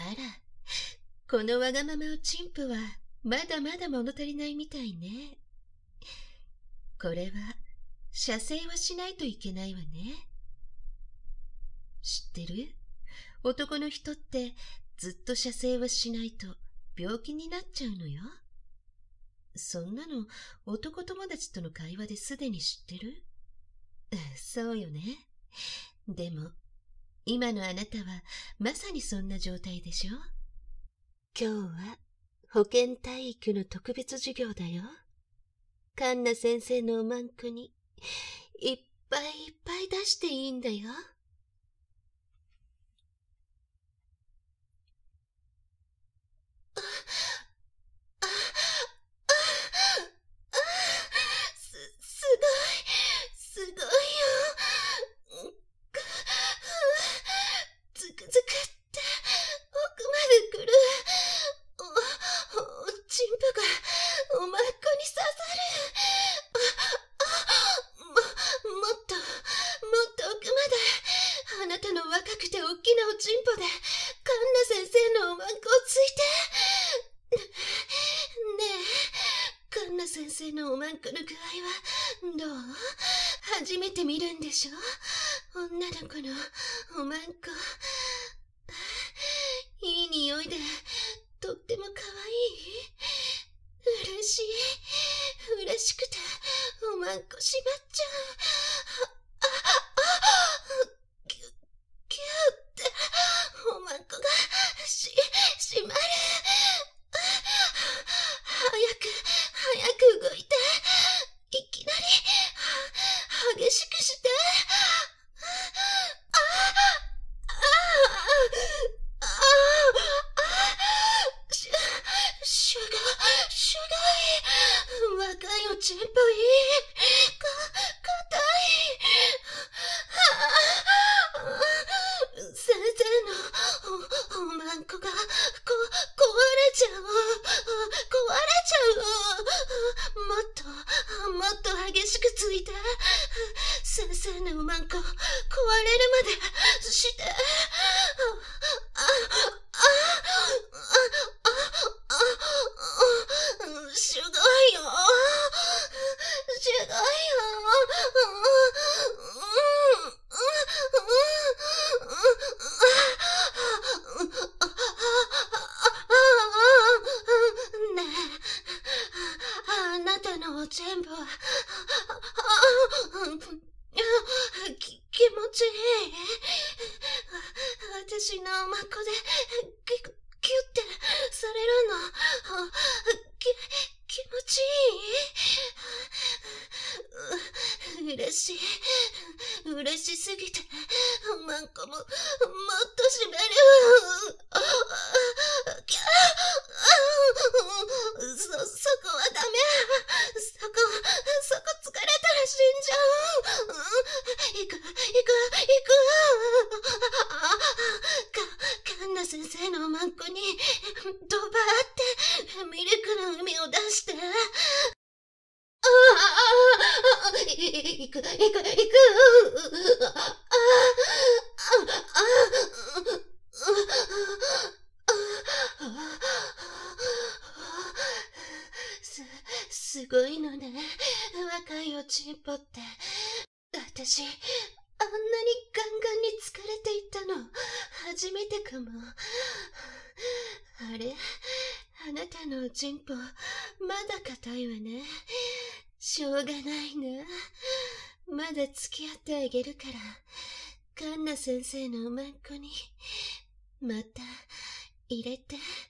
ら、このわがままおちんぷはまだまだ物足りないみたいね。これは射精はしないといけないわね。知ってる？男の人ってずっと射精はしないと病気になっちゃうのよ。そんなの男友達との会話ですでに知ってる？そうよね。でも今のあなたはまさにそんな状態でしょ？今日は保健体育の特別授業だよ。カンナ先生のおまんこにいっぱいいっぱい出していいんだよ。すごいよ。ズクズクって奥まで来る。おちんぽがおまんこに刺さる。もっと奥まで。あなたの若くて大きなおちんぽでカンナ先生のおまんこをついて。ねえ、カンナ先生のおまんこの具合はどう？初めて見るんでしょ？女の子のおまんこ。いい匂いでとってもかわいい。嬉しい。嬉しくておまんこしまっちゃう。キュッておまんこが閉まる。早く動いて。いきなり激しくして。すごい。若いおちんぽいい。硬い。先生のおまんこが壊れちゃう。もっと激しくついて。先生のおまんこ壊れるまでして。すごいよ。ねえ、あなたのおちんぽは気持ちいい？私のおまんこでキュッてされるの気持ちいい？嬉しすぎておまんこももっとしめる。そこはダメ。そこ疲れたら死んじゃう。行く。カンナ先生のおまんこにドバーってミルクの海を出して。行く。すごいのね、若いおちんぽって。私、あんなにガンガンに疲れていたの初めてかも。あれ、あなたのおちんぽまだ硬いわね。しょうがないな。まだ付き合ってあげるから、カンナ先生のおまんこにまた入れて。